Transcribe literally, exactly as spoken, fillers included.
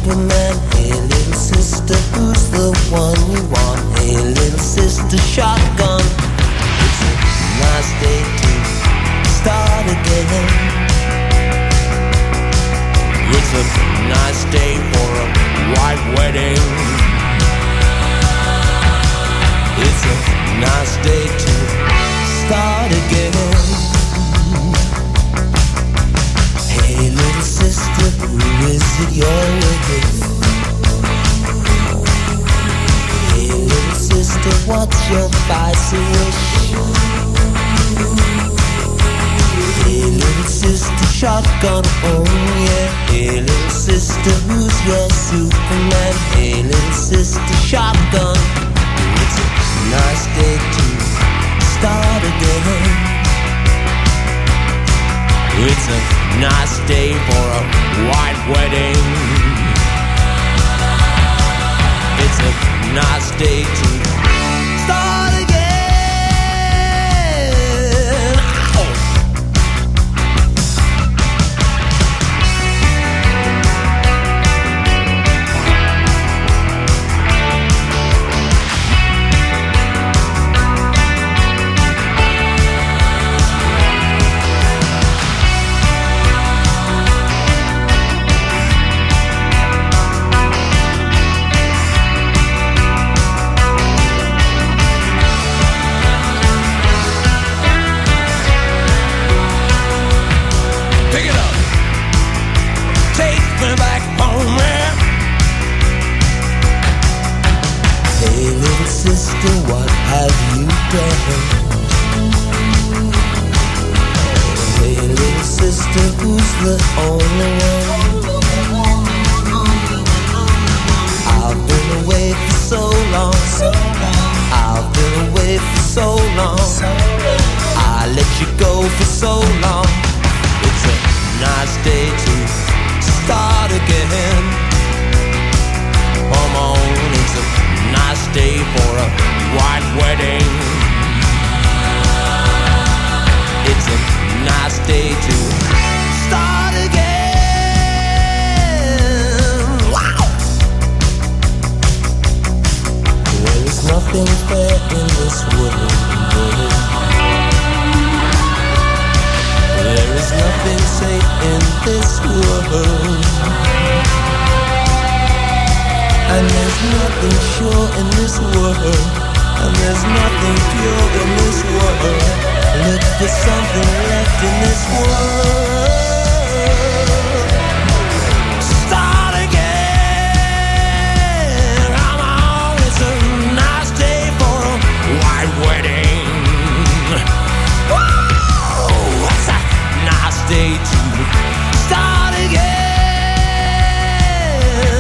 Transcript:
Superman. Hey little sister, who's the one you want? Hey little sister, shotgun. It's a nice day to start again. It's a nice day for a white wedding. It's a nice day to start again. Hey little sister, who is it you're with? Hey little sister, what's your spicy wish? Hey little sister, shotgun, oh yeah. Hey little sister, who's your Superman? Hey little sister, shotgun. It's a nice day to start again. It's a nice day for a white wedding. It's a nice day to start again. Ow. Sister, what have you done? Hey little sister, who's the only one? I've been away for so long. I've been away for so long. I let you go for so long. It's a nice day to start again. Come on, it's a nice day for a white wedding. It's a nice day to start again. Wow! There is nothing fair in this world. There is nothing safe in this world. And there's nothing sure in this world. And there's nothing pure in this world. Look for something left in this world.